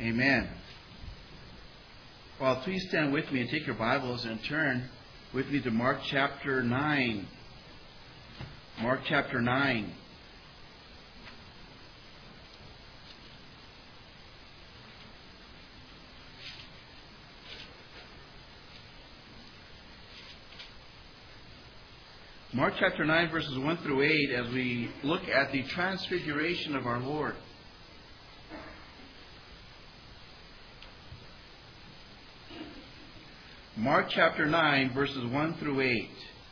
Amen. Well, please stand with me and take your Bibles and turn with me to Mark chapter 9. Mark chapter 9. Mark chapter 9, verses 1 through 8, as we look at the transfiguration of our Lord. Mark chapter 9, verses 1 through 8.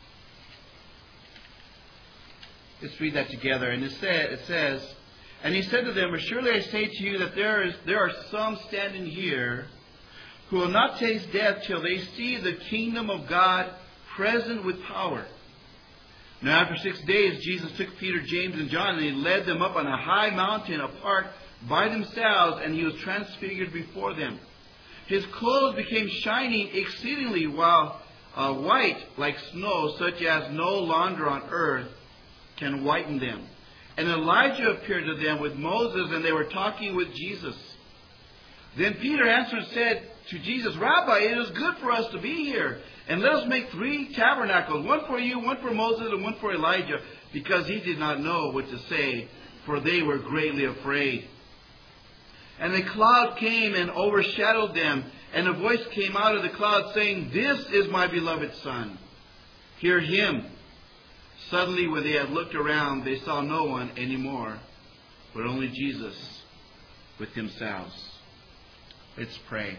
Let's read that together. And it says, "And he said to them, Surely I say to you that there are some standing here who will not taste death till they see the kingdom of God present with power." Now after 6 days, Jesus took Peter, James, and John, and he led them up on a high mountain apart by themselves, and he was transfigured before them. His clothes became shining exceedingly white like snow, such as no launder on earth can whiten them. And Elijah appeared to them with Moses, and they were talking with Jesus. Then Peter answered and said to Jesus, "Rabbi, it is good for us to be here. And let us make 3 tabernacles, one for you, one for Moses, and one for Elijah," because he did not know what to say, for they were greatly afraid. And the cloud came and overshadowed them, and a voice came out of the cloud saying, "This is my beloved Son. Hear him." Suddenly, when they had looked around, they saw no one anymore, but only Jesus with themselves. Let's pray.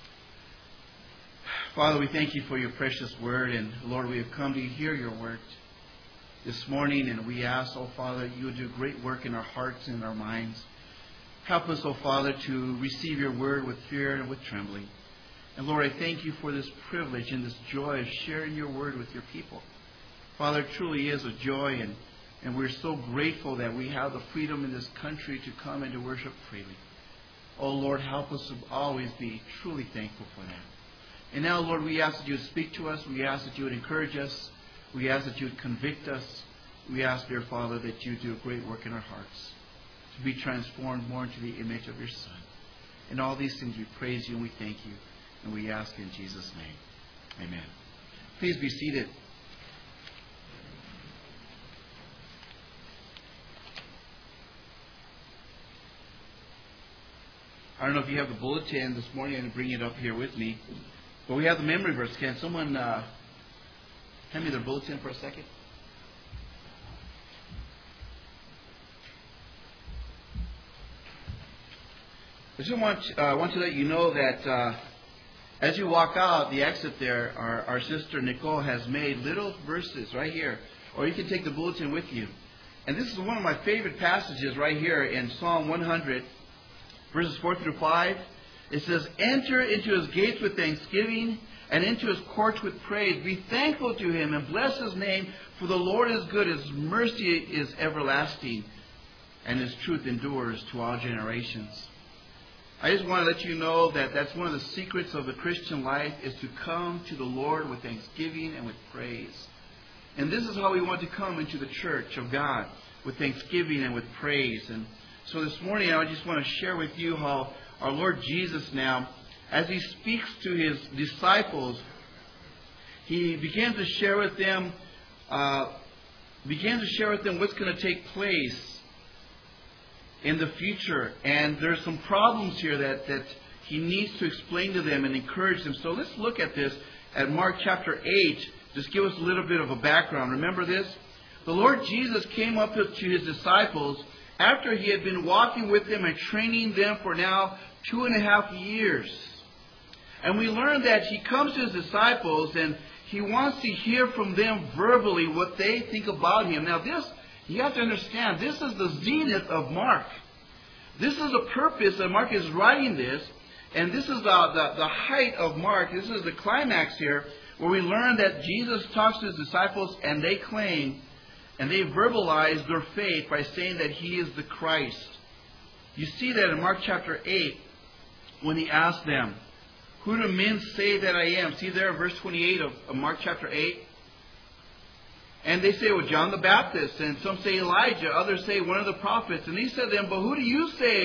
Father, we thank you for your precious word, and Lord, we have come to hear your word this morning, and we ask, oh Father, you would do great work in our hearts and our minds. Help us, oh Father, to receive your word with fear and with trembling. And Lord, I thank you for this privilege and this joy of sharing your word with your people. Father, it truly is a joy, and we're so grateful that we have the freedom in this country to come and to worship freely. Oh Lord, help us to always be truly thankful for that. And now, Lord, we ask that you would speak to us. We ask that you would encourage us. We ask that you would convict us. We ask, dear Father, that you do a great work in our hearts, to be transformed more into the image of your Son. In all these things we praise you and we thank you, and we ask in Jesus' name. Amen. Please be seated. I don't know if you have the bulletin this morning. I'm going to bring it up here with me. But we have the memory verse. Can someone hand me their bulletin for a second? I just want to let you know that as you walk out the exit there, our sister Nicole has made little verses right here. Or you can take the bulletin with you. And this is one of my favorite passages right here in Psalm 100, verses 4 through 5. It says, "Enter into his gates with thanksgiving and into his courts with praise. Be thankful to him and bless his name, for the Lord is good. His mercy is everlasting, and his truth endures to all generations." I just want to let you know that that's one of the secrets of the Christian life, is to come to the Lord with thanksgiving and with praise. And this is how we want to come into the church of God, with thanksgiving and with praise. And so this morning I just want to share with you how our Lord Jesus now, as he speaks to his disciples, he began to share with them what's going to take place in the future. And there's some problems here that he needs to explain to them and encourage them. So let's look at this at Mark chapter 8. Just give us a little bit of a background. Remember this? The Lord Jesus came up to his disciples after he had been walking with them and training them for now 2.5 years. And we learn that he comes to his disciples and he wants to hear from them verbally what they think about him. Now this, you have to understand, this is the zenith of Mark. This is the purpose that Mark is writing this. And this is the height of Mark. This is the climax here, where we learn that Jesus talks to his disciples and they claim and they verbalize their faith by saying that he is the Christ. You see that in Mark chapter 8 when he asked them, "Who do men say that I am?" See there in verse 28 of Mark chapter 8. And they say, "Well, John the Baptist," and some say Elijah, others say one of the prophets. And he said to them, "But who do you say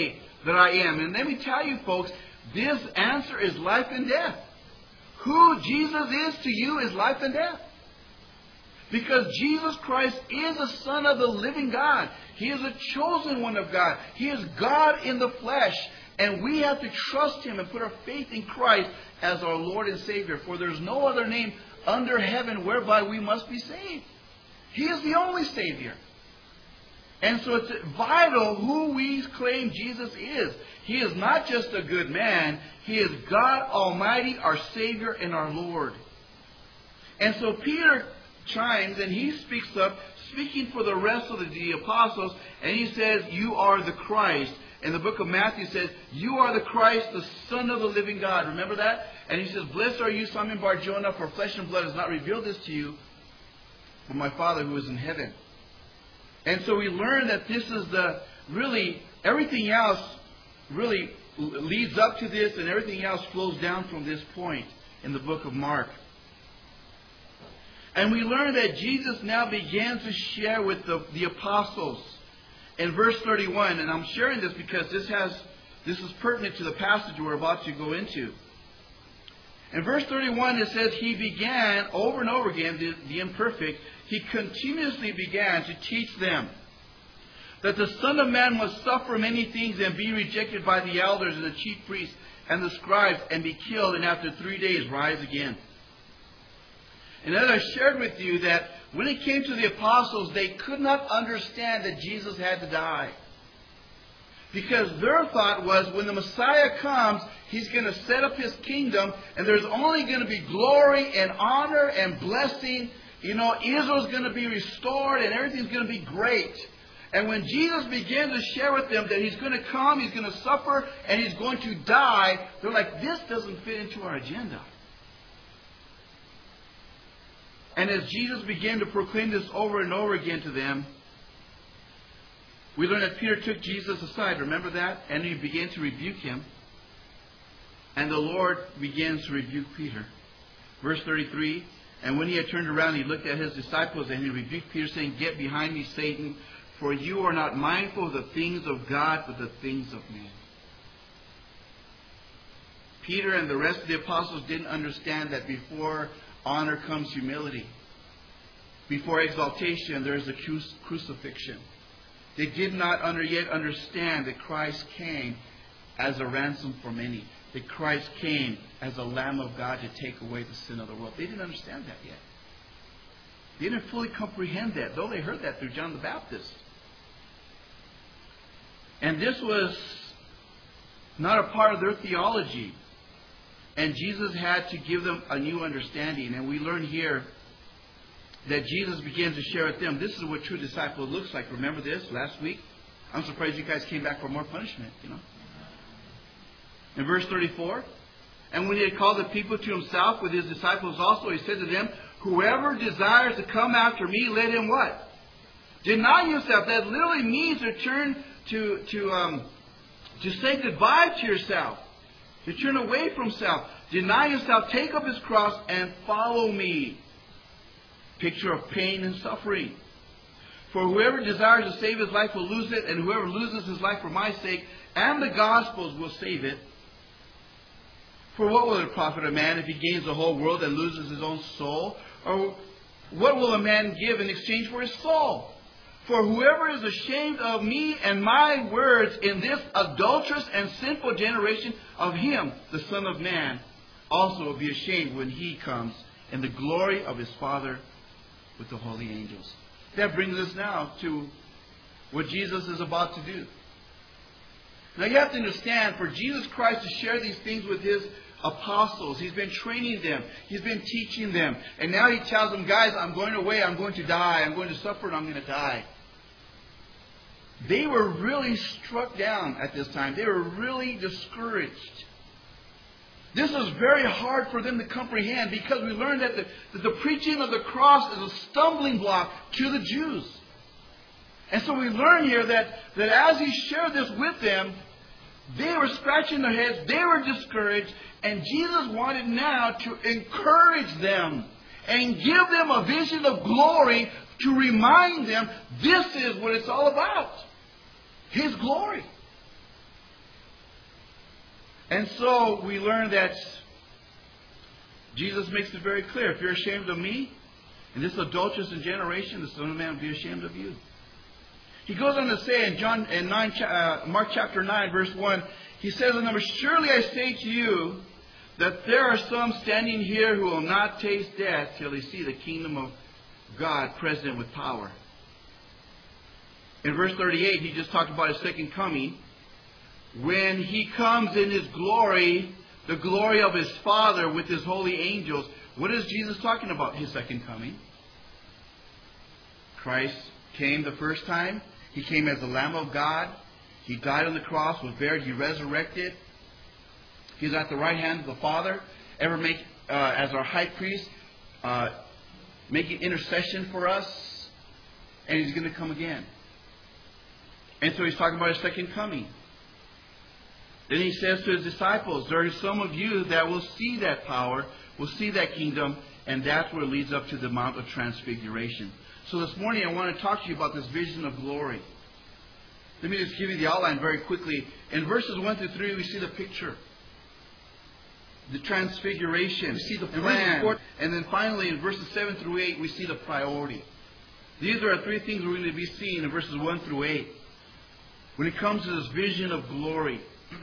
that I am. And let me tell you, folks, this answer is life and death. Who Jesus is to you is life and death. Because Jesus Christ is the Son of the living God. He is a chosen one of God. He is God in the flesh. And we have to trust Him and put our faith in Christ as our Lord and Savior. For there's no other name under heaven whereby we must be saved. He is the only Savior. And so it's vital who we claim Jesus is. He is not just a good man. He is God Almighty, our Savior and our Lord. And so Peter chimes and he speaks up, speaking for the rest of the apostles, and he says, you are the Christ. And the book of Matthew says, you are the Christ, the Son of the living God. Remember that? And he says, blessed are you, Simon Bar-Jonah, for flesh and blood has not revealed this to you, but my Father who is in heaven. And so we learn that this is everything else really leads up to this, and everything else flows down from this point in the book of Mark. And we learn that Jesus now begins to share with the apostles. In verse 31, and I'm sharing this because this is pertinent to the passage we're about to go into. In verse 31 it says, He began over and over again, the imperfect, He continuously began to teach them that the Son of Man must suffer many things and be rejected by the elders and the chief priests and the scribes and be killed and after 3 days rise again. And as I shared with you that when it came to the apostles, they could not understand that Jesus had to die. Because their thought was when the Messiah comes, He's going to set up His kingdom and there's only going to be glory and honor and blessing. Israel's going to be restored and everything's going to be great. And when Jesus began to share with them that He's going to come, He's going to suffer, and He's going to die, they're like, this doesn't fit into our agenda. And as Jesus began to proclaim this over and over again to them, we learn that Peter took Jesus aside. Remember that? And he began to rebuke him. And the Lord begins to rebuke Peter. Verse 33, and when he had turned around, he looked at his disciples and he rebuked Peter, saying, get behind me, Satan, for you are not mindful of the things of God, but the things of men. Peter and the rest of the apostles didn't understand that before honor comes humility. Before exaltation, there is a crucifixion. They did not yet understand that Christ came as a ransom for many. That Christ came as a Lamb of God to take away the sin of the world. They didn't understand that yet. They didn't fully comprehend that, though they heard that through John the Baptist. And this was not a part of their theology. And Jesus had to give them a new understanding. And we learn here that Jesus begins to share with them, this is what true disciple looks like. Remember this last week? I'm surprised you guys came back for more punishment, In verse 34, and when He had called the people to Himself with His disciples also, He said to them, whoever desires to come after me, let him what? Deny yourself. That literally means to turn to say goodbye to yourself. To turn away from self. Deny yourself, take up His cross, and follow me. Picture of pain and suffering. For whoever desires to save his life will lose it, and whoever loses his life for my sake and the gospel's will save it. For what will it profit a man if he gains the whole world and loses his own soul? Or what will a man give in exchange for his soul? For whoever is ashamed of me and my words in this adulterous and sinful generation, of him, the Son of Man, also will be ashamed when He comes in the glory of His Father with the holy angels. That brings us now to what Jesus is about to do. Now you have to understand, for Jesus Christ to share these things with His apostles, He's been training them, He's been teaching them, and now He tells them, guys, I'm going away, I'm going to die, I'm going to suffer, and I'm going to die. They were really struck down at this time. They were really discouraged. This was very hard for them to comprehend because we learned that the preaching of the cross is a stumbling block to the Jews. And so we learn here that as He shared this with them, they were scratching their heads, they were discouraged, and Jesus wanted now to encourage them and give them a vision of glory to remind them this is what it's all about. His glory. And so we learn that Jesus makes it very clear. If you're ashamed of me, in this adulterous generation, the Son of Man will be ashamed of you. He goes on to say in Mark chapter 9, verse 1, he says, surely I say to you that there are some standing here who will not taste death till they see the kingdom of God present with power. In verse 38, he just talked about his second coming. When he comes in his glory, the glory of his Father with his holy angels. What is Jesus talking about? His second coming. Christ came the first time. He came as the Lamb of God. He died on the cross, was buried, he resurrected. He's at the right hand of the Father, as our high priest, making intercession for us. And he's going to come again. And so he's talking about his second coming. Then he says to his disciples, there are some of you that will see that power, will see that kingdom, and that's where it leads up to the Mount of Transfiguration. So this morning I want to talk to you about this vision of glory. Let me just give you the outline very quickly. In verses 1 through 3 we see the picture. The transfiguration. We see the plan. And then finally in verses 7 through 8 we see the priority. These are the three things we're going to be seeing in verses 1 through 8. When it comes to this vision of glory.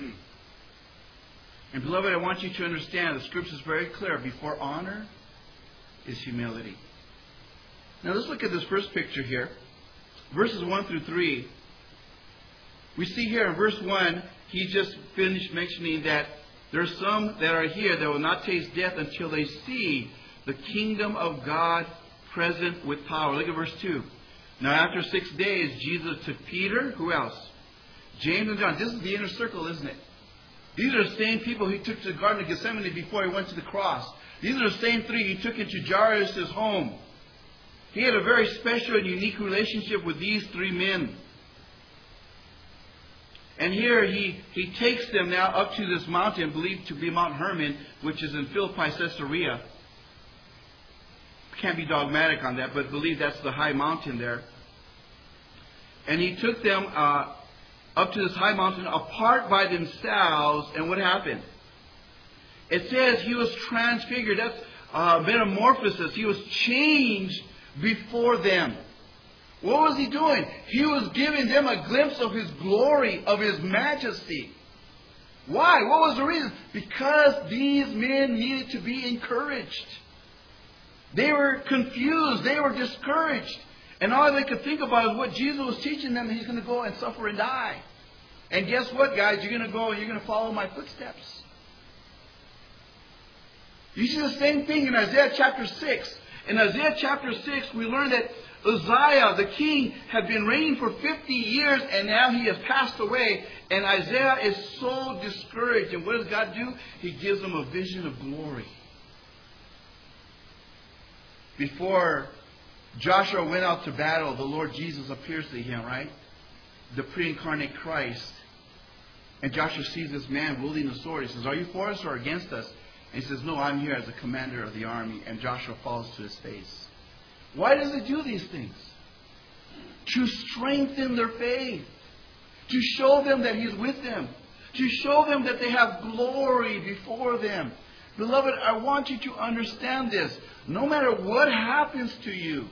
And beloved, I want you to understand the scripture is very clear. Before honor is humility. Now let's look at this first picture here. Verses 1 through 3. We see here in verse 1, he just finished mentioning that there's some that are here that will not taste death until they see the kingdom of God present with power. Look at verse 2. Now after 6 days, Jesus took Peter, who else? James and John. This is the inner circle, isn't it? These are the same people he took to the Garden of Gethsemane before he went to the cross. These are the same three he took into Jairus' home. He had a very special and unique relationship with these three men. And here he takes them now up to this mountain, believed to be Mount Hermon, which is in Philippi, Caesarea. Can't be dogmatic on that, but believe that's the high mountain there. And he took them up to this high mountain apart by themselves. And what happened? It says he was transfigured. That's metamorphosis. He was changed before them. What was he doing? He was giving them a glimpse of his glory, of his majesty. Why? What was the reason? Because these men needed to be encouraged. They were confused. They were discouraged. And all they could think about is what Jesus was teaching them. He's going to go and suffer and die. And guess what, guys? You're going to go and you're going to follow my footsteps. You see the same thing in Isaiah chapter 6. In Isaiah chapter 6, we learn that Uzziah, the king, had been reigning for 50 years and now he has passed away. And Isaiah is so discouraged. And what does God do? He gives him a vision of glory. Before Joshua went out to battle, the Lord Jesus appears to him, right? The pre-incarnate Christ. And Joshua sees this man wielding a sword. He says, are you for us or against us? And he says, no, I'm here as the commander of the army. And Joshua falls to his face. Why does he do these things? To strengthen their faith. To show them that he's with them. To show them that they have glory before them. Beloved, I want you to understand this. No matter what happens to you,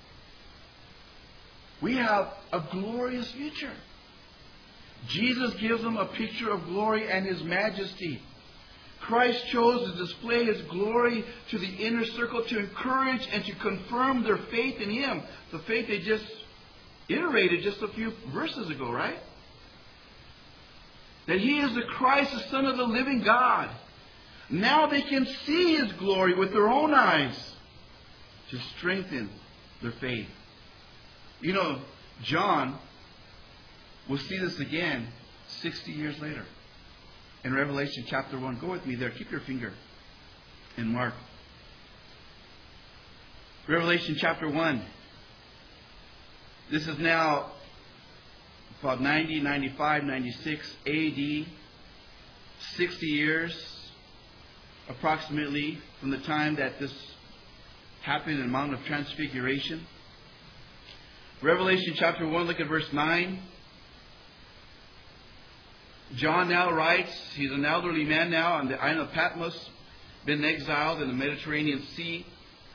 we have a glorious future. Jesus gives them a picture of glory and his majesty. Christ chose to display his glory to the inner circle to encourage and to confirm their faith in him. The faith they just iterated just a few verses ago, right? That he is the Christ, the Son of the living God. Now they can see his glory with their own eyes to strengthen their faith. You know, John will see this again 60 years later. In Revelation chapter 1. Go with me there. Keep your finger in Mark. Revelation chapter 1. This is now about 90, 95, 96 AD. 60 years approximately from the time that this happened in the Mount of Transfiguration. Revelation chapter 1, look at verse 9. John now writes, he's an elderly man now on the island of Patmos, been exiled in the Mediterranean Sea.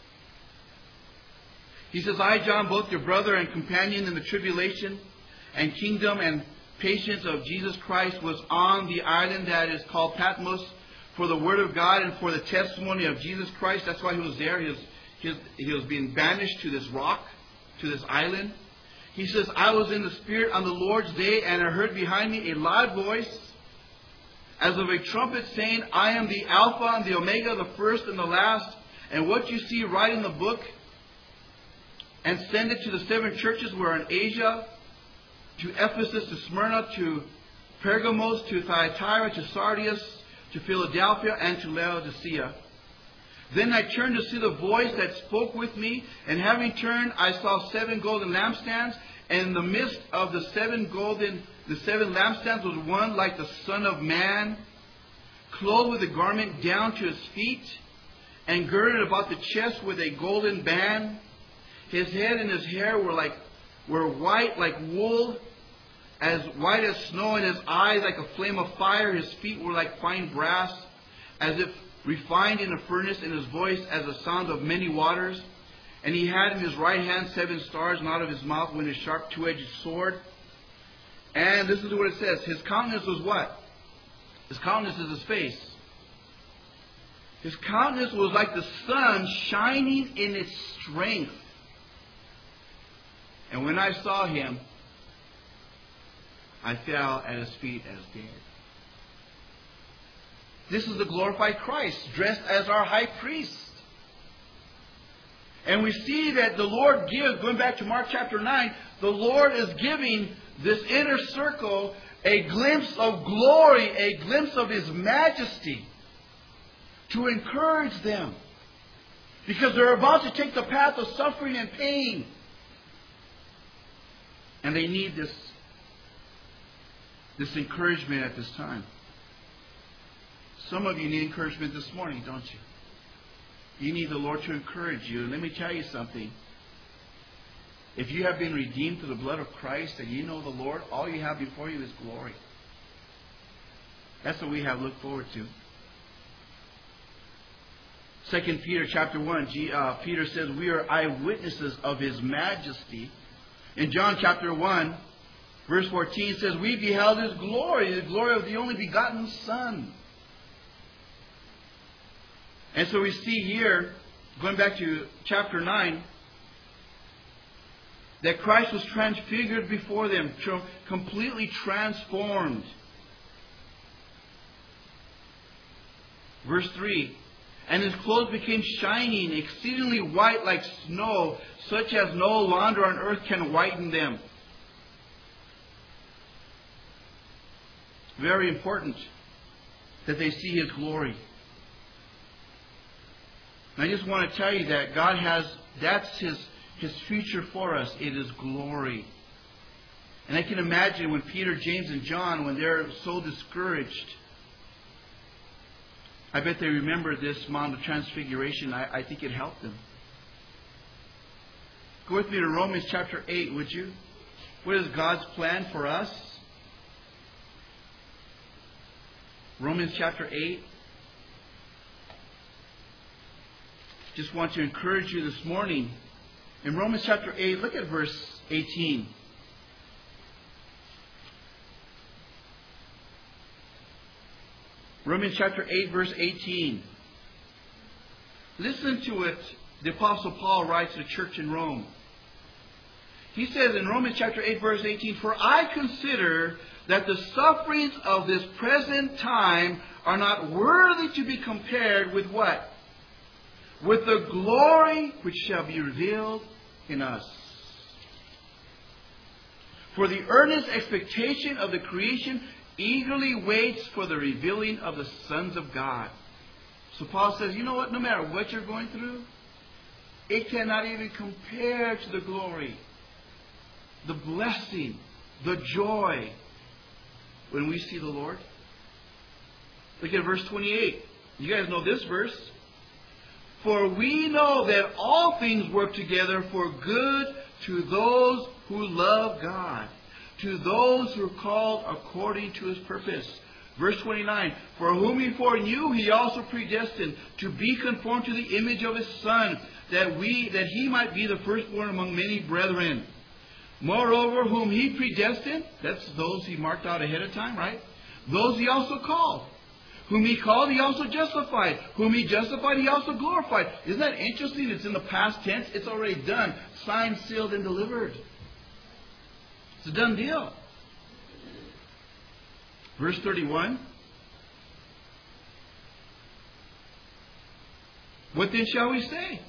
He says, I, John, both your brother and companion in the tribulation and kingdom and patience of Jesus Christ, was on the island that is called Patmos for the word of God and for the testimony of Jesus Christ. That's why he was there. He was being banished to this rock, to this island. He says, I was in the Spirit on the Lord's day, and I heard behind me a loud voice as of a trumpet saying, I am the Alpha and the Omega, the first and the last. And what you see, write in the book and send it to the 7 churches which are in Asia, to Ephesus, to Smyrna, to Pergamos, to Thyatira, to Sardis, to Philadelphia, and to Laodicea. Then I turned to see the voice that spoke with me, and having turned, I saw 7 golden lampstands, and in the midst of the 7 lampstands was one like the Son of Man, clothed with a garment down to his feet, and girded about the chest with a golden band. His head and his hair were white like wool, as white as snow, and his eyes like a flame of fire. His feet were like fine brass, as if refined in a furnace, and his voice as the sound of many waters. And he had in his right hand 7 stars, and out of his mouth went a sharp 2-edged sword. And this is what it says. His countenance was what? His countenance is his face. His countenance was like the sun shining in its strength. And when I saw him, I fell at his feet as dead. This is the glorified Christ, dressed as our high priest. And we see that the Lord gives, going back to Mark chapter 9, the Lord is giving this inner circle a glimpse of glory, a glimpse of His majesty, to encourage them. Because they're about to take the path of suffering and pain. And they need this encouragement at this time. Some of you need encouragement this morning, don't you? You need the Lord to encourage you. And let me tell you something. If you have been redeemed through the blood of Christ and you know the Lord, all you have before you is glory. That's what we have looked forward to. 2 Peter chapter 1, Peter says we are eyewitnesses of His majesty. In John chapter 1, verse 14 says, we beheld His glory, the glory of the only begotten Son. And so we see here, going back to chapter 9, that Christ was transfigured before them, completely transformed. Verse 3, and His clothes became shining, exceedingly white like snow, such as no launder on earth can whiten them. Very important that they see His glory. And I just want to tell you that God that's His future for us. It is glory. And I can imagine when Peter, James, and John, when they're so discouraged, I bet they remember this Mount of Transfiguration. I think it helped them. Go with me to Romans chapter 8, would you? What is God's plan for us? Romans chapter 8. Just want to encourage you this morning. In Romans chapter 8, look at verse 18. Romans chapter 8, verse 18. Listen to it. The Apostle Paul writes to the church in Rome. He says in Romans chapter 8, verse 18, for I consider that the sufferings of this present time are not worthy to be compared with what? With the glory which shall be revealed in us. For the earnest expectation of the creation eagerly waits for the revealing of the sons of God. So Paul says, you know what? No matter what you're going through, it cannot even compare to the glory, the blessing, the joy when we see the Lord. Look at verse 28. You guys know this verse. For we know that all things work together for good to those who love God, to those who are called according to His purpose. Verse 29, for whom He foreknew, He also predestined to be conformed to the image of His Son, that He might be the firstborn among many brethren. Moreover, whom He predestined, that's those He marked out ahead of time, right? Those He also called. Whom He called, He also justified. Whom He justified, He also glorified. Isn't that interesting? It's in the past tense. It's already done. Signed, sealed, and delivered. It's a done deal. Verse 31. What then shall we say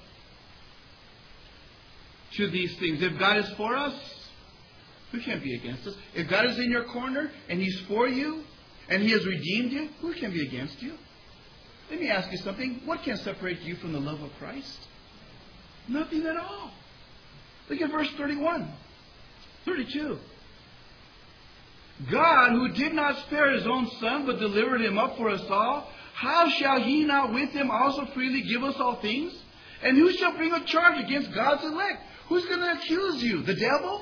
to these things? If God is for us, who can be against us? If God is in your corner and He's for you and He has redeemed you, who can be against you? Let me ask you something. What can separate you from the love of Christ? Nothing at all. Look at verse 31. 32. God, who did not spare His own Son, but delivered Him up for us all, how shall He not with Him also freely give us all things? And who shall bring a charge against God's elect? Who's going to accuse you? The devil?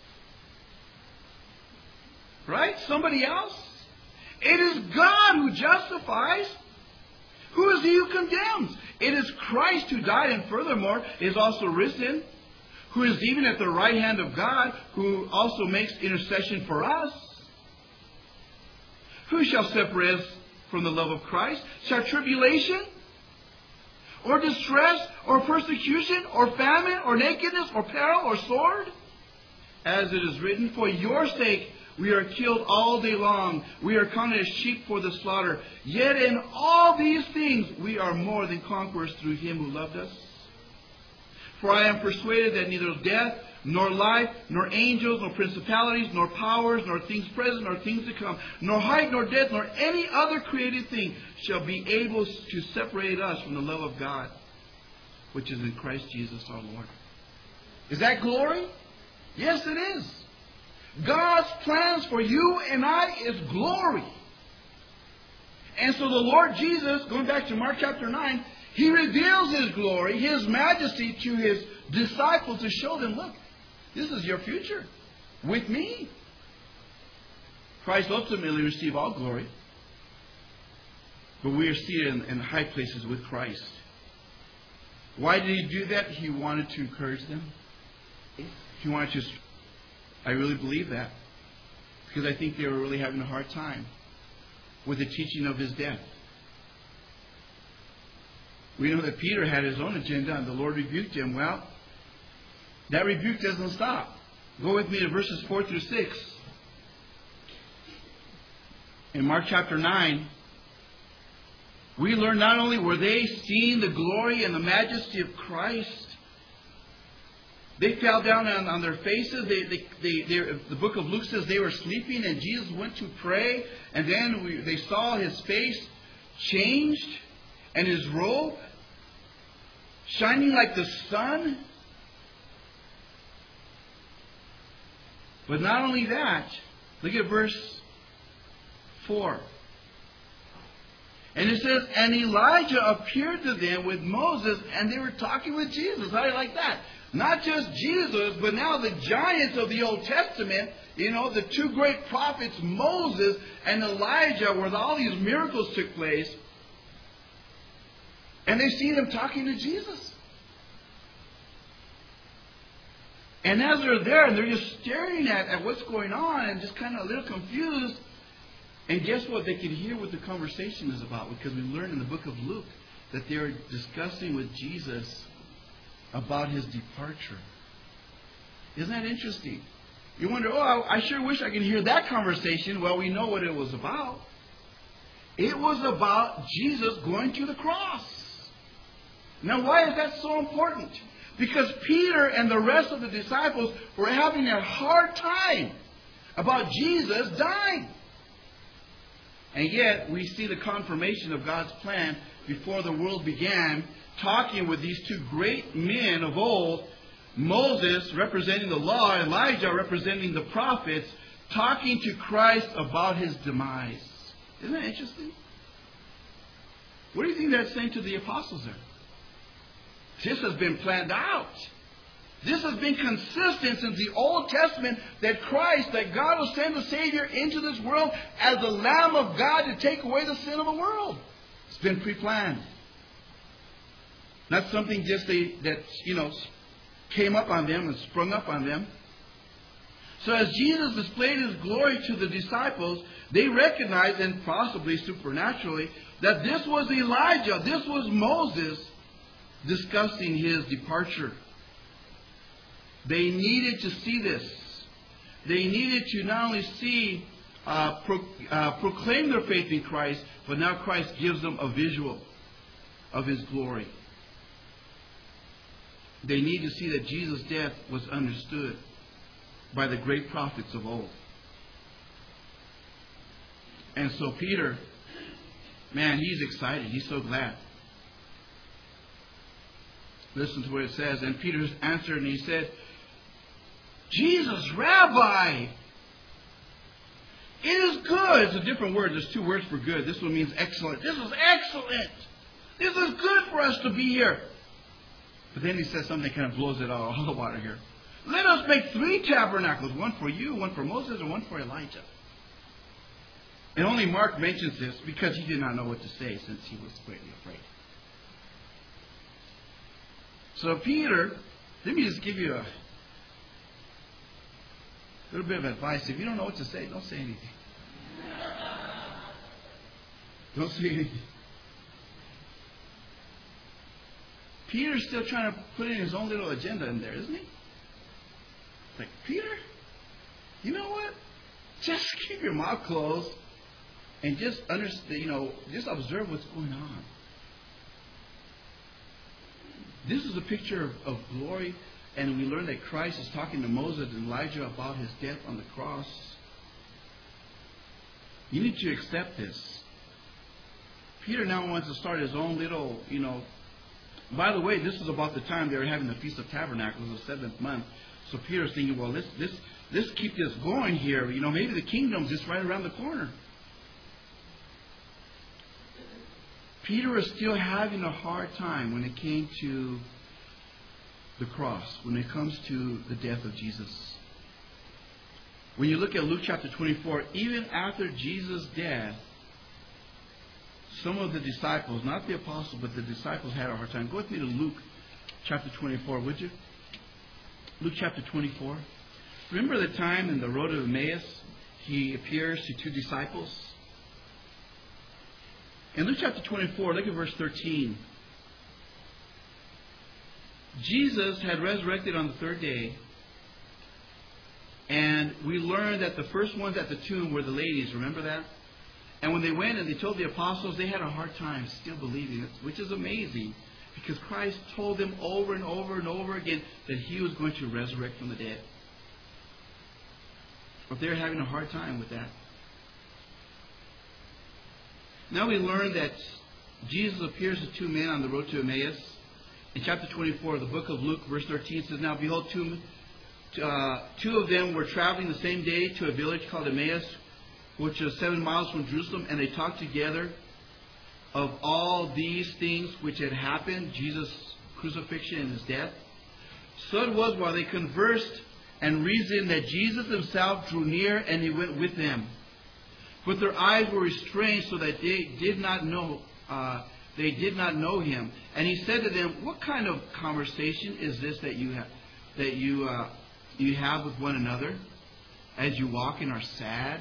Right? Somebody else? It is God who justifies. Who is He who condemns? It is Christ who died and furthermore is also risen, who is even at the right hand of God, who also makes intercession for us. Who shall separate us from the love of Christ? Shall tribulation, or distress, or persecution, or famine, or nakedness, or peril, or sword? As it is written, for your sake we are killed all day long. We are counted as sheep for the slaughter. Yet in all these things we are more than conquerors through Him who loved us. For I am persuaded that neither death, nor life, nor angels, nor principalities, nor powers, nor things present, nor things to come, nor height, nor depth, nor any other created thing shall be able to separate us from the love of God, which is in Christ Jesus our Lord. Is that glory? Yes, it is. God's plans for you and I is glory. And so the Lord Jesus, going back to Mark chapter 9, He reveals His glory, His majesty to His disciples to show them, look, this is your future with me. Christ ultimately received all glory. But we are seated in high places with Christ. Why did He do that? He wanted to encourage them. He wanted to... I really believe that. Because I think they were really having a hard time with the teaching of His death. We know that Peter had his own agenda and the Lord rebuked him. Well, that rebuke doesn't stop. Go with me to verses 4 through 6. In Mark chapter 9, we learn not only were they seeing the glory and the majesty of Christ, they fell down on their faces. The book of Luke says they were sleeping and Jesus went to pray. And then they saw His face changed and His robe shining like the sun. But not only that, look at verse 4. And it says, and Elijah appeared to them with Moses, and they were talking with Jesus. How do you like that? Not just Jesus, but now the giants of the Old Testament, the two great prophets, Moses and Elijah, where all these miracles took place. And they see them talking to Jesus. And as they're there, and they're just staring at what's going on and just kind of a little confused. And guess what? They could hear what the conversation is about, because we learn in the book of Luke that they were discussing with Jesus about His departure. Isn't that interesting? You wonder, I sure wish I could hear that conversation. Well, we know what it was about. It was about Jesus going to the cross. Now, why is that so important? Because Peter and the rest of the disciples were having a hard time about Jesus dying. And yet, we see the confirmation of God's plan before the world began, talking with these two great men of old, Moses representing the law, Elijah representing the prophets, talking to Christ about His demise. Isn't that interesting? What do you think that's saying to the apostles there? This has been planned out. This has been consistent since the Old Testament, that Christ, that God will send the Savior into this world as the Lamb of God to take away the sin of the world. It's been pre-planned. Not something just that came up on them and sprung up on them. So as Jesus displayed His glory to the disciples, they recognized, and possibly supernaturally, that this was Elijah, this was Moses discussing His departure. They needed to see this. They needed to not only see, proclaim their faith in Christ, but now Christ gives them a visual of His glory. They need to see that Jesus' death was understood by the great prophets of old. And so Peter, man, he's excited. He's so glad. Listen to what it says. And Peter answered and he said, Jesus, Rabbi, it is good. It's a different word. There's two words for good. This one means excellent. This is excellent. This is good for us to be here. But then he says something that kind of blows it all the water here. Let us make 3 tabernacles, one for you, one for Moses, and one for Elijah. And only Mark mentions this because he did not know what to say, since he was greatly afraid. So Peter, let me just give you a little bit of advice. If you don't know what to say, don't say anything. Don't say anything. Peter's still trying to put in his own little agenda in there, isn't he? Like, Peter, you know what? Just keep your mouth closed and just understand, just observe what's going on. This is a picture of glory, and we learn that Christ is talking to Moses and Elijah about His death on the cross. You need to accept this. Peter now wants to start his own little, By the way, this is about the time they were having the Feast of Tabernacles, the 7th month. So Peter's thinking, well, let's keep this going here. Maybe the kingdom's just right around the corner. Peter was still having a hard time when it came to the cross, when it comes to the death of Jesus. When you look at Luke chapter 24, even after Jesus' death, some of the disciples, not the apostles, but the disciples had a hard time. Go with me to Luke chapter 24, would you? Luke chapter 24. Remember the time in the road of Emmaus, He appears to 2 disciples? In Luke chapter 24, look at verse 13. Jesus had resurrected on the 3rd day. And we learned that the first ones at the tomb were the ladies. Remember that? And when they went and they told the apostles, they had a hard time still believing it, which is amazing. Because Christ told them over and over and over again that He was going to resurrect from the dead. But they're having a hard time with that. Now we learn that Jesus appears to 2 men on the road to Emmaus. In chapter 24 of the book of Luke, verse 13 says, Now behold, two of them were traveling the same day to a village called Emmaus, which is 7 miles from Jerusalem, and they talked together of all these things which had happened, Jesus' crucifixion and His death. So it was while they conversed and reasoned that Jesus Himself drew near and He went with them. But their eyes were restrained so that they did not know Him. And He said to them, What kind of conversation is this that you have with one another as you walk and are sad?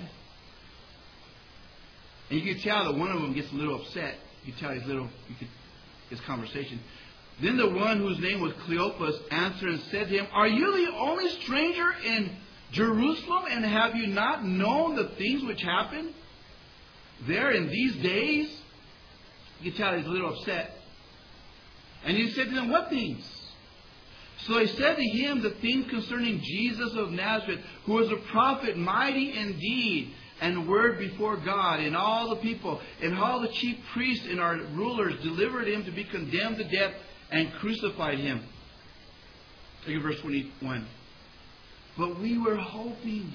And you can tell that one of them gets a little upset. You can tell his conversation. Then the one whose name was Cleopas answered and said to him, Are you the only stranger in Jerusalem, and have you not known the things which happened there in these days? You can tell he's a little upset. And he said to them, What things? So they said to him the things concerning Jesus of Nazareth, who was a prophet, mighty in deed and word before God, and all the people, and all the chief priests and our rulers delivered Him to be condemned to death and crucified Him. Look at verse 21. But we were hoping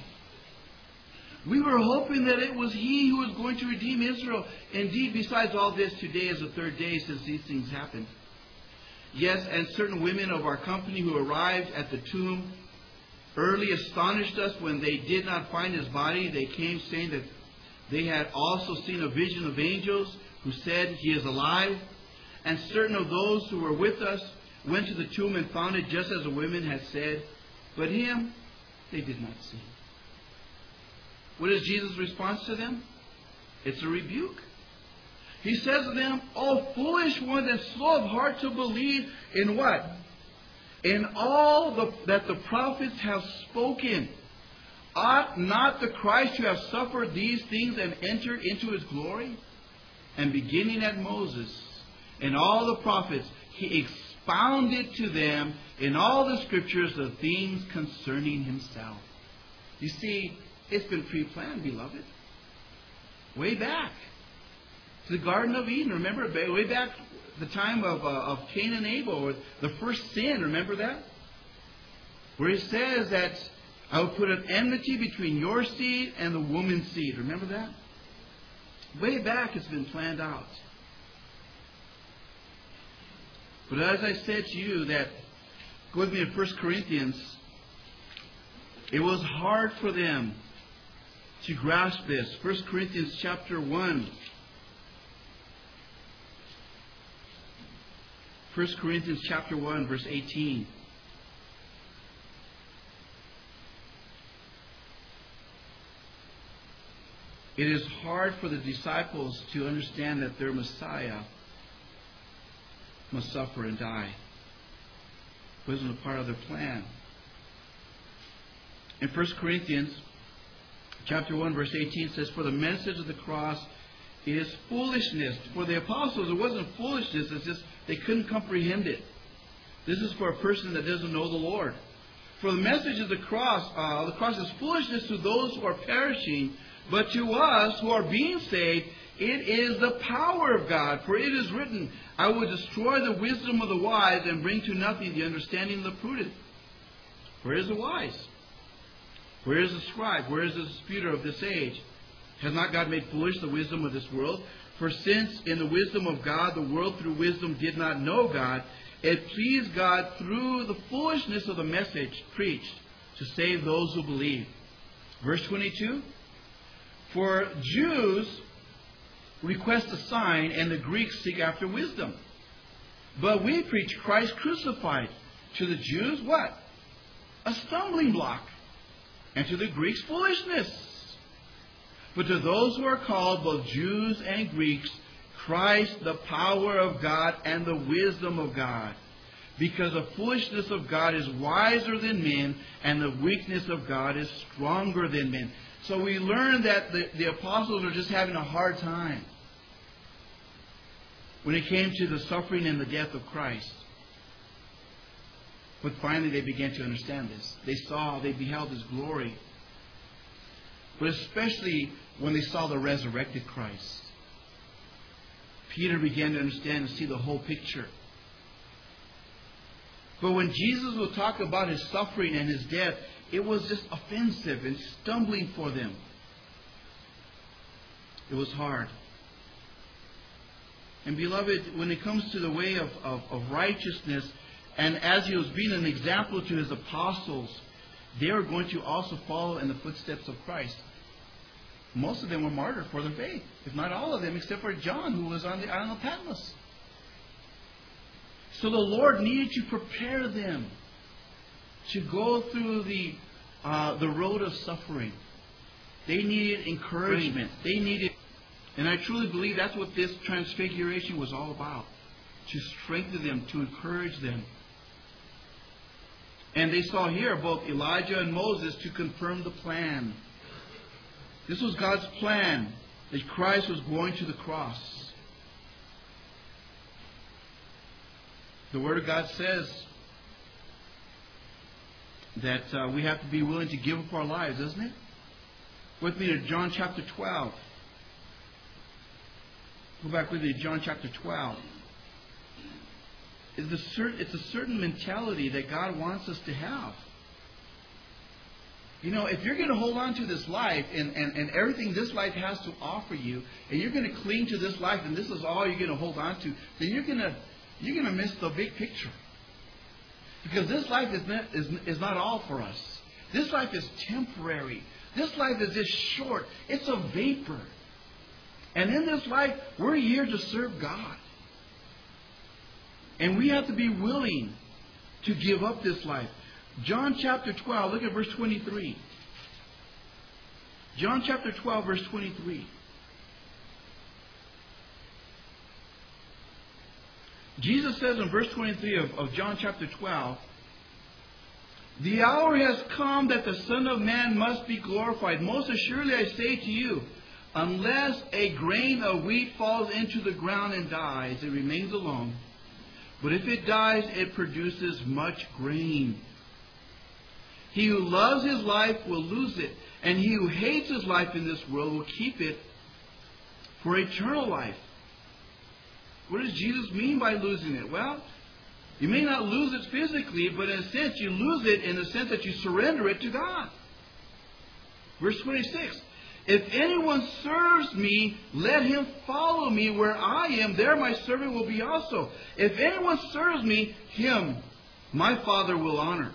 that it was He who was going to redeem Israel. Indeed, besides all this, today is the 3rd day since these things happened. Yes, and certain women of our company who arrived at the tomb early astonished us when they did not find his body. They came saying that they had also seen a vision of angels who said, he is alive. And certain of those who were with us went to the tomb and found it just as the women had said, but him they did not see. What is Jesus' response to them? It's a rebuke. He says to them, O foolish ones and slow of heart to believe in what? In all that the prophets have spoken. Ought not the Christ to have suffered these things and entered into his glory? And beginning at Moses and all the prophets, he expounded to them in all the scriptures the things concerning himself. You see, it's been pre-planned, beloved. Way back to the Garden of Eden. Remember, way back the time of Cain and Abel, or the first sin. Remember that? Where he says that I will put an enmity between your seed and the woman's seed. Remember that? Way back it's been planned out. But as I said to you, that go with me to 1 Corinthians, it was hard for them to grasp this. 1 Corinthians chapter 1. 1 Corinthians chapter 1, verse 18. It is hard for the disciples to understand that their Messiah must suffer and die. It wasn't a part of their plan. In 1 Corinthians chapter 1, verse 18 says, for the message of the cross is foolishness. For the apostles, it wasn't foolishness. It's just they couldn't comprehend it. This is for a person that doesn't know the Lord. For the message of the cross is foolishness to those who are perishing, but to us who are being saved, it is the power of God. For it is written, I will destroy the wisdom of the wise and bring to nothing the understanding of the prudent. Where is the wise? Where is the scribe? Where is the disputer of this age? Has not God made foolish the wisdom of this world? For since in the wisdom of God, the world through wisdom did not know God, it pleased God through the foolishness of the message preached to save those who believe. Verse 22. For Jews request a sign, and the Greeks seek after wisdom. But we preach Christ crucified. To the Jews, what? A stumbling block. And to the Greeks, foolishness. But to those who are called, both Jews and Greeks, Christ, the power of God and the wisdom of God. Because the foolishness of God is wiser than men, and the weakness of God is stronger than men. So we learn that the apostles are just having a hard time when it came to the suffering and the death of Christ. But finally they began to understand this. They beheld His glory. But especially when they saw the resurrected Christ. Peter began to understand and see the whole picture. But when Jesus would talk about His suffering and His death, it was just offensive and stumbling for them. It was hard. And beloved, when it comes to the way of righteousness, and as He was being an example to His apostles, they were going to also follow in the footsteps of Christ. Most of them were martyred for their faith. If not all of them, except for John, who was on the island of Patmos. So the Lord needed to prepare them to go through the road of suffering. They needed encouragement. They needed, and I truly believe that's what this transfiguration was all about. To strengthen them, to encourage them. And they saw here both Elijah and Moses to confirm the plan. This was God's plan, that Christ was going to the cross. The Word of God says that we have to be willing to give up our lives, doesn't it? With me to John chapter 12. Go back with me to John chapter 12. It's a certain mentality that God wants us to have. You know, if you're going to hold on to this life and everything this life has to offer you, and you're going to cling to this life and this is all you're going to hold on to, then you're going to you're going to miss the big picture. Because this life is not all for us. This life is temporary. This life is just short. It's a vapor. And in this life, we're here to serve God. And we have to be willing to give up this life. John chapter 12, look at verse 23. John chapter 12, verse 23. Jesus says in verse 23 of John chapter 12, the hour has come that the Son of Man must be glorified. Most assuredly I say to you, unless a grain of wheat falls into the ground and dies, it remains alone. But if it dies, it produces much grain. He who loves his life will lose it, and he who hates his life in this world will keep it for eternal life. What does Jesus mean by losing it? Well, you may not lose it physically, but in a sense you lose it in the sense that you surrender it to God. Verse 26. If anyone serves me, let him follow me. Where I am, there my servant will be also. If anyone serves me, him my Father will honor.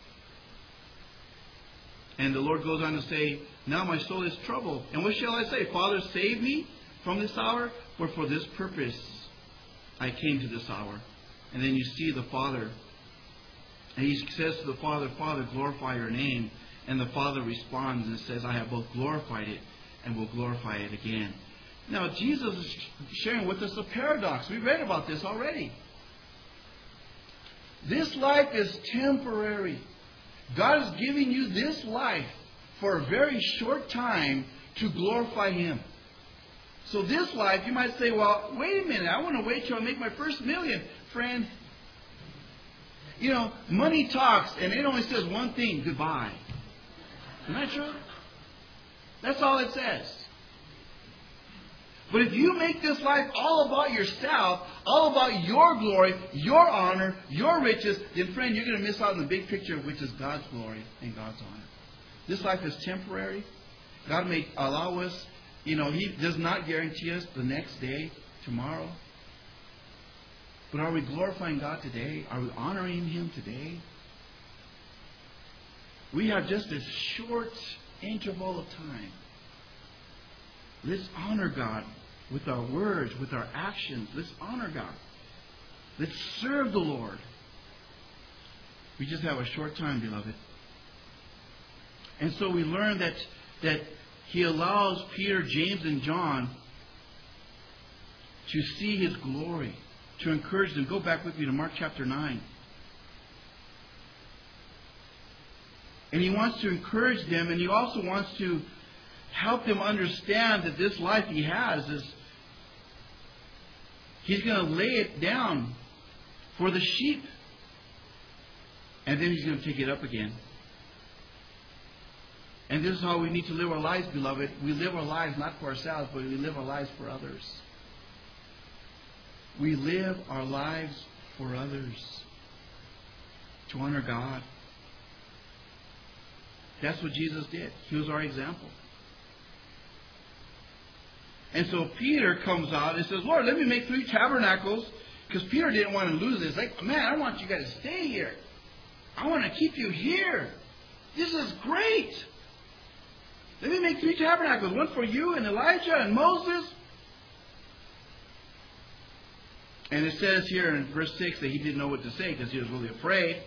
And the Lord goes on to say, now my soul is troubled. And what shall I say? Father, save me from this hour, for this purpose I came to this hour. And then you see the Father. And he says to the Father, Father, glorify your name. And the Father responds and says, I have both glorified it and will glorify it again. Now, Jesus is sharing with us a paradox. We read about this already. This life is temporary. God is giving you this life for a very short time to glorify Him. So this life, you might say, well, wait a minute, I want to wait till I make my first million. Friend, you know, money talks and it only says one thing, goodbye. Isn't that true? That's all it says. But if you make this life all about yourself, all about your glory, your honor, your riches, then friend, you're going to miss out on the big picture, which is God's glory and God's honor. This life is temporary. God may allow us, you know, He does not guarantee us the next day, tomorrow. But are we glorifying God today? Are we honoring Him today? We have just a short interval of time. Let's honor God with our words, with our actions. Let's honor God. Let's serve the Lord. We just have a short time, beloved. And so we learn that He allows Peter, James, and John to see His glory, to encourage them. Go back with me to Mark chapter 9. And He wants to encourage them, and He also wants to help them understand that this life He has is, He's going to lay it down for the sheep. And then He's going to take it up again. And this is how we need to live our lives, beloved. We live our lives not for ourselves, but we live our lives for others. We live our lives for others. To honor God. That's what Jesus did. He was our example. And so Peter comes out and says, Lord, let me make 3 tabernacles. Because Peter didn't want to lose this. Like, man, I want you guys to stay here. I want to keep you here. This is great. Let me make 3 tabernacles. One for you and Elijah and Moses. And it says here in verse 6 that he didn't know what to say because he was really afraid.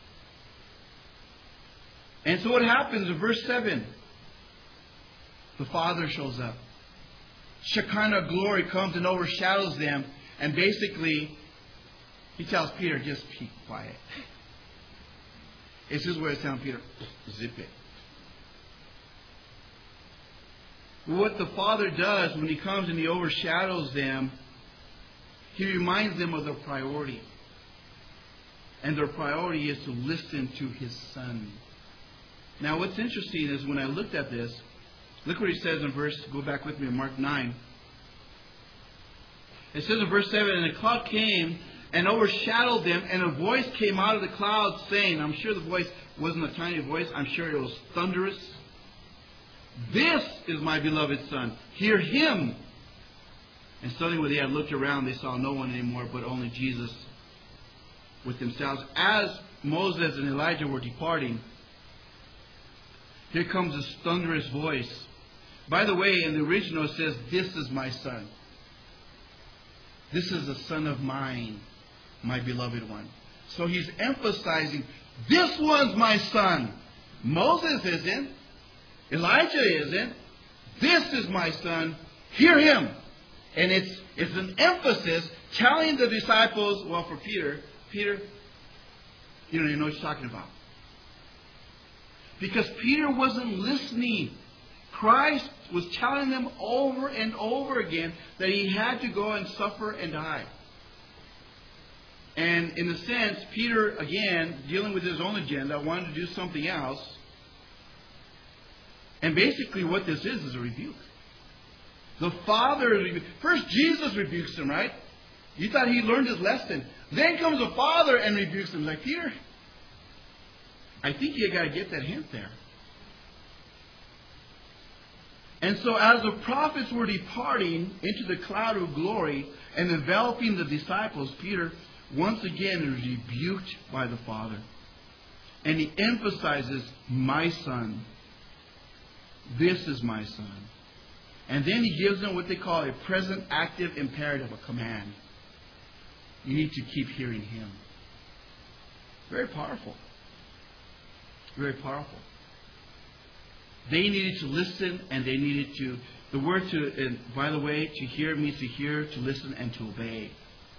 And so what happens in verse 7? The Father shows up. Shekinah glory comes and overshadows them. And basically, He tells Peter, just keep quiet. It's His way of telling Peter, zip it. What the Father does when He comes and He overshadows them, He reminds them of their priority. And their priority is to listen to His Son. Now what's interesting is when I looked at this, look what He says in verse, go back with me to Mark 9. It says in verse 7, and the cloud came and overshadowed them, and a voice came out of the cloud saying, I'm sure the voice wasn't a tiny voice, I'm sure it was thunderous. This is my beloved Son. Hear Him. And suddenly when they had looked around, they saw no one anymore, but only Jesus with themselves. As Moses and Elijah were departing, here comes this thunderous voice. By the way, in the original it says, "This is my son. This is a son of mine, my beloved one." So he's emphasizing, this one's my son. Moses isn't. Elijah isn't. This is my son. Hear him. And it's an emphasis telling the disciples, well, for Peter, you don't even know what he's talking about. Because Peter wasn't listening. Christ was telling them over and over again that he had to go and suffer and die. And in a sense, Peter, again, dealing with his own agenda, wanted to do something else. And basically what this is a rebuke. The Father, first Jesus rebukes him, right? You thought he learned his lesson. Then comes the Father and rebukes him. Like, Peter, I think you got to get that hint there. And so as the prophets were departing into the cloud of glory and enveloping the disciples, Peter once again is rebuked by the Father. And he emphasizes, my son. This is my son. And then he gives them what they call a present active imperative, a command. You need to keep hearing him. Very powerful. Very powerful. They needed to listen, and they needed to... The word to, and by the way, to hear means to hear, to listen, and to obey.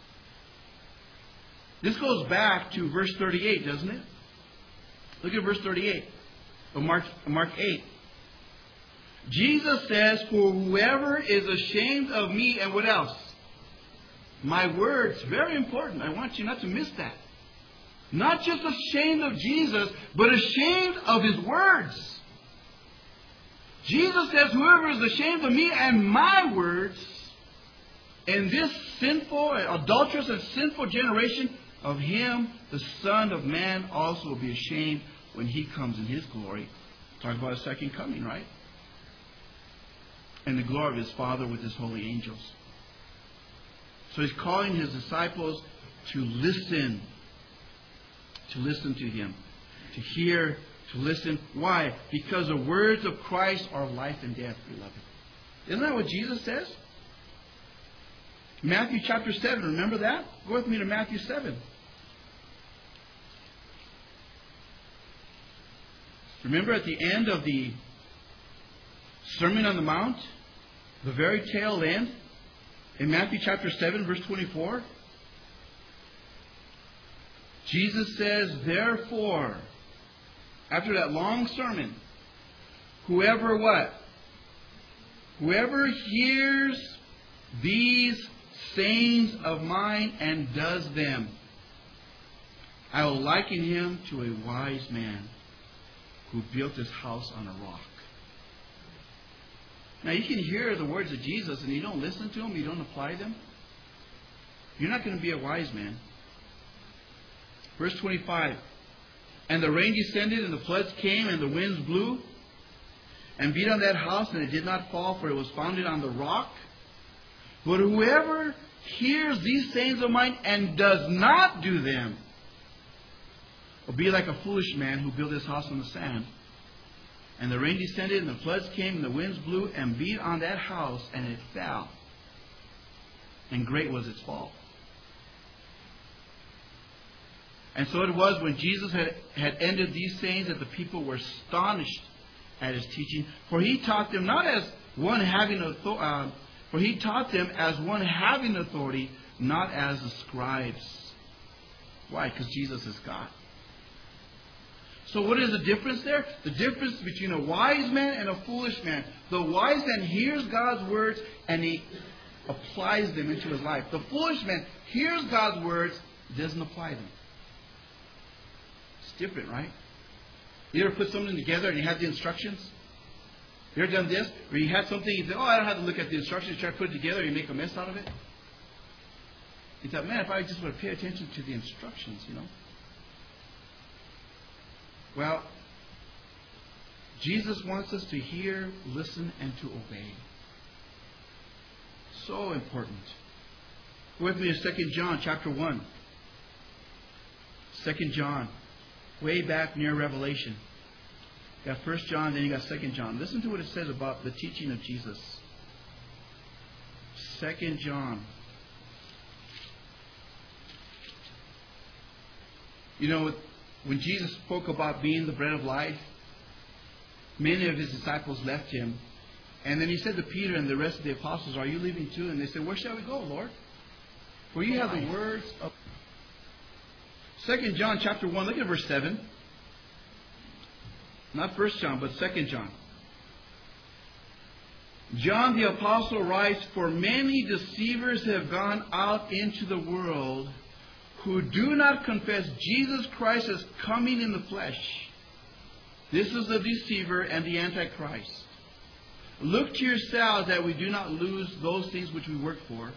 This goes back to verse 38, doesn't it? Look at verse 38 of Mark 8. Jesus says, "For whoever is ashamed of me," and what else? My words. Very important. I want you not to miss that. Not just ashamed of Jesus, but ashamed of his words. Jesus says, "Whoever is ashamed of me and my words, in this sinful, adulterous, and sinful generation, of him the Son of Man also will be ashamed when he comes in his glory." Talk about his second coming, right? And the glory of his Father with his holy angels. So he's calling his disciples to listen. To listen to him. To hear, to listen. Why? Because the words of Christ are life and death, beloved. Isn't that what Jesus says? Matthew chapter 7, remember that? Go with me to Matthew 7. Remember at the end of the Sermon on the Mount, the very tail end, in Matthew chapter 7, verse 24, Jesus says, "Therefore," after that long sermon, whoever what? Whoever hears these sayings of mine and does them, I will liken him to a wise man who built his house on a rock. Now you can hear the words of Jesus and you don't listen to them, you don't apply them. You're not going to be a wise man. Verse 25. "And the rain descended, and the floods came, and the winds blew, and beat on that house, and it did not fall, for it was founded on the rock. But whoever hears these sayings of mine and does not do them will be like a foolish man who built his house on the sand. And the rain descended, and the floods came, and the winds blew, and beat on that house, and it fell. And great was its fall." And so it was when Jesus had ended these sayings that the people were astonished at his teaching. For he taught them not as one having authority, for he taught them as one having authority, not as the scribes. Why? Because Jesus is God. So what is the difference there? The difference between a wise man and a foolish man. The wise man hears God's words and he applies them into his life. The foolish man hears God's words, doesn't apply them. It's different, right? You ever put something together and you have the instructions? You ever done this? Where you had something, you say, "Oh, I don't have to look at the instructions." You try to put it together and you make a mess out of it. You thought, "Man, if I just would pay attention to the instructions, you know." Well, Jesus wants us to hear, listen, and to obey. So important. Go with me to 2 John chapter 1. 2 John. Way back near Revelation. You got 1 John, then you got 2 John. Listen to what it says about the teaching of Jesus. 2 John. You know, when Jesus spoke about being the bread of life, many of his disciples left him. And then he said to Peter and the rest of the apostles, "Are you leaving too?" And they said, "Where shall we go, Lord? For you have the words of..." 2 John chapter 1, look at verse 7. Not 1 John, but 2 John. John the apostle writes, "For many deceivers have gone out into the world who do not confess Jesus Christ as coming in the flesh. This is the deceiver and the antichrist. Look to yourselves that we do not lose those things which we work for,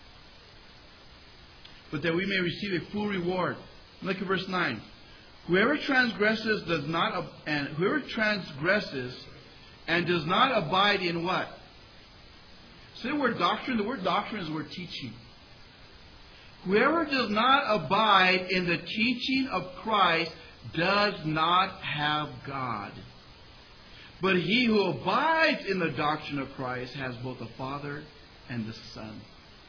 but that we may receive a full reward." Look at verse 9. Whoever transgresses and does not abide in what? Say the word doctrine. The word doctrine is the word teaching. Whoever does not abide in the teaching of Christ does not have God. But he who abides in the doctrine of Christ has both the Father and the Son.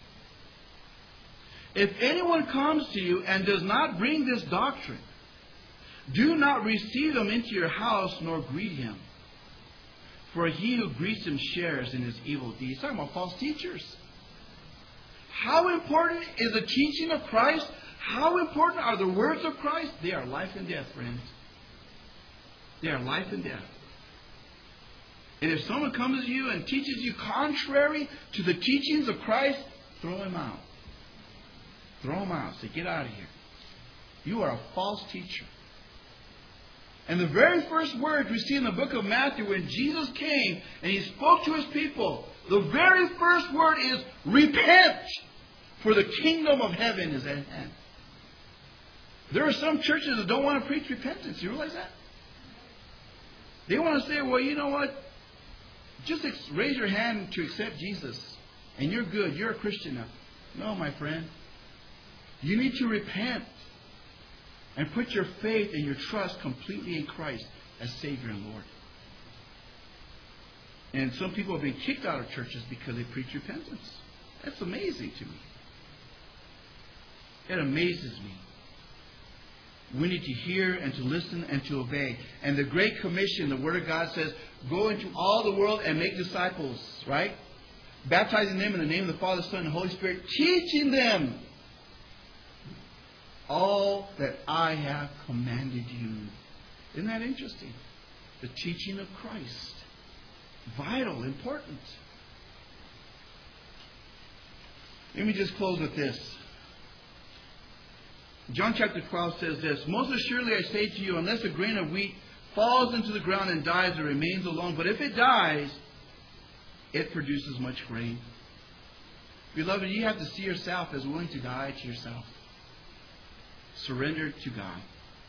If anyone comes to you and does not bring this doctrine, do not receive him into your house nor greet him. For he who greets him shares in his evil deeds. He's talking about false teachers. How important is the teaching of Christ? How important are the words of Christ? They are life and death, friends. They are life and death. And if someone comes to you and teaches you contrary to the teachings of Christ, throw him out. Throw him out. Say, get out of here. You are a false teacher. And the very first words we see in the book of Matthew, when Jesus came and he spoke to his people, the very first word is, repent, for the kingdom of heaven is at hand. There are some churches that don't want to preach repentance. You realize that? They want to say, well, you know what? Just raise your hand to accept Jesus, and you're good. You're a Christian now. No, my friend. You need to repent and put your faith and your trust completely in Christ as Savior and Lord. And some people have been kicked out of churches because they preach repentance. That's amazing to me. It amazes me. We need to hear and to listen and to obey. And the Great Commission, the Word of God says, go into all the world and make disciples, right? Baptizing them in the name of the Father, Son, and Holy Spirit, teaching them all that I have commanded you. Isn't that interesting? The teaching of Christ. Vital, important. Let me just close with this. John chapter 12 says this, "Most assuredly I say to you, unless a grain of wheat falls into the ground and dies, it remains alone. But if it dies, it produces much grain." Beloved, you have to see yourself as willing to die to yourself. Surrender to God.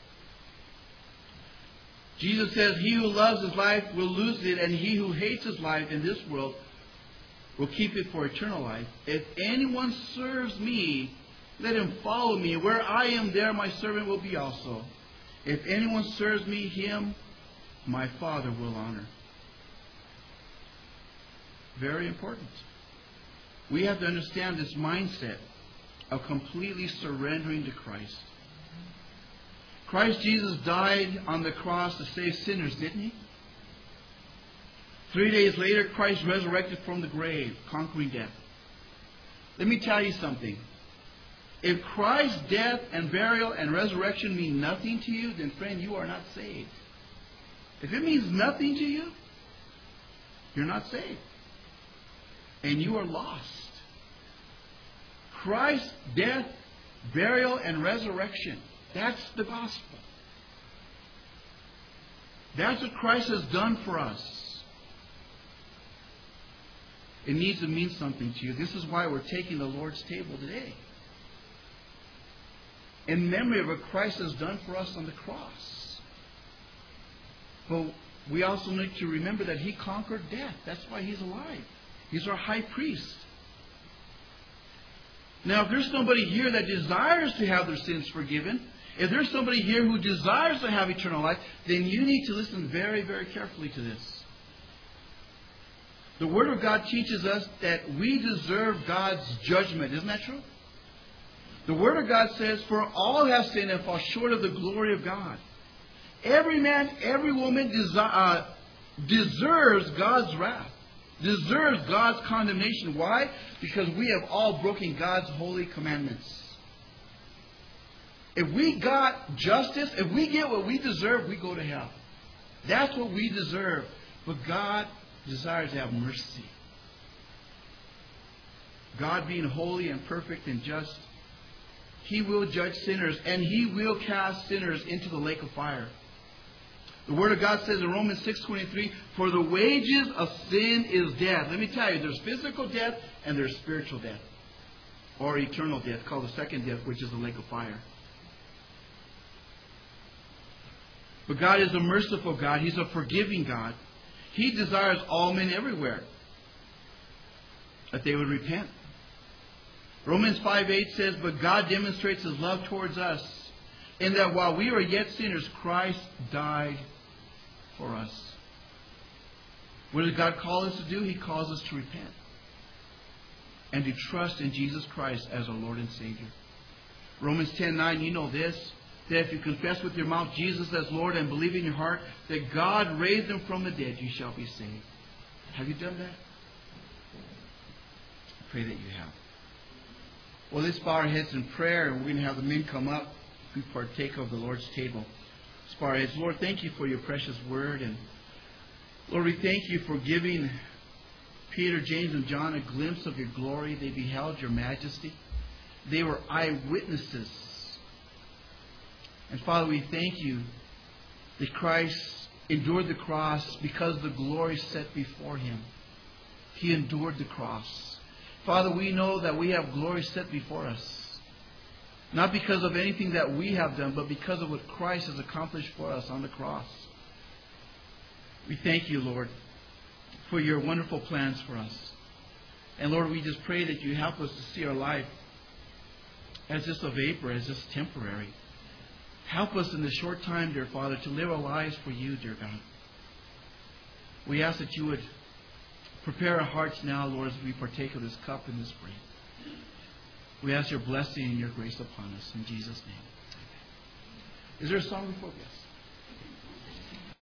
Jesus says, "He who loves his life will lose it, and he who hates his life in this world will keep it for eternal life. If anyone serves me, let him follow me. Where I am, there my servant will be also. If anyone serves me, him my Father will honor." Very important. We have to understand this mindset of completely surrendering to Christ. Christ Jesus died on the cross to save sinners, didn't he? 3 days later, Christ resurrected from the grave, conquering death. Let me tell you something. If Christ's death and burial and resurrection mean nothing to you, then friend, you are not saved. If it means nothing to you, you're not saved. And you are lost. Christ's death, burial, and resurrection. That's the gospel. That's what Christ has done for us. It needs to mean something to you. This is why we're taking the Lord's table today. In memory of what Christ has done for us on the cross. But we also need to remember that He conquered death. That's why He's alive. He's our high priest. Now, if there's somebody here that desires to have their sins forgiven, if there's somebody here who desires to have eternal life, then you need to listen very, very carefully to this. The Word of God teaches us that we deserve God's judgment. Isn't that true? The Word of God says, "For all have sinned and fall short of the glory of God." Every man, every woman deserves God's wrath, deserves God's condemnation. Why? Because we have all broken God's holy commandments. If we got justice, if we get what we deserve, we go to hell. That's what we deserve. But God desires to have mercy. God being holy and perfect and just, He will judge sinners, and He will cast sinners into the lake of fire. The Word of God says in Romans 6:23, "For the wages of sin is death." Let me tell you, there's physical death and there's spiritual death, or eternal death, called the second death, which is the lake of fire. But God is a merciful God. He's a forgiving God. He desires all men everywhere that they would repent. Romans 5:8 says, "But God demonstrates His love towards us, in that while we were yet sinners, Christ died for us." What does God call us to do? He calls us to repent and to trust in Jesus Christ as our Lord and Savior. Romans 10:9, you know this, that if you confess with your mouth Jesus as Lord and believe in your heart that God raised Him from the dead, you shall be saved. Have you done that? I pray that you have. Well, let's bow our heads in prayer, and we're going to have the men come up to partake of the Lord's table. Let's bow our heads. Lord, thank you for your precious word. And Lord, we thank you for giving Peter, James, and John a glimpse of your glory. They beheld your majesty. They were eyewitnesses. And Father, we thank you that Christ endured the cross because of the glory set before Him. He endured the cross. Father, we know that we have glory set before us. Not because of anything that we have done, but because of what Christ has accomplished for us on the cross. We thank you, Lord, for your wonderful plans for us. And Lord, we just pray that you help us to see our life as just a vapor, as just temporary. Help us in this short time, dear Father, to live our lives for you, dear God. We ask that you would prepare our hearts now, Lord, as we partake of this cup and this bread. We ask your blessing and your grace upon us. In Jesus' name. Amen. Is there a song before this?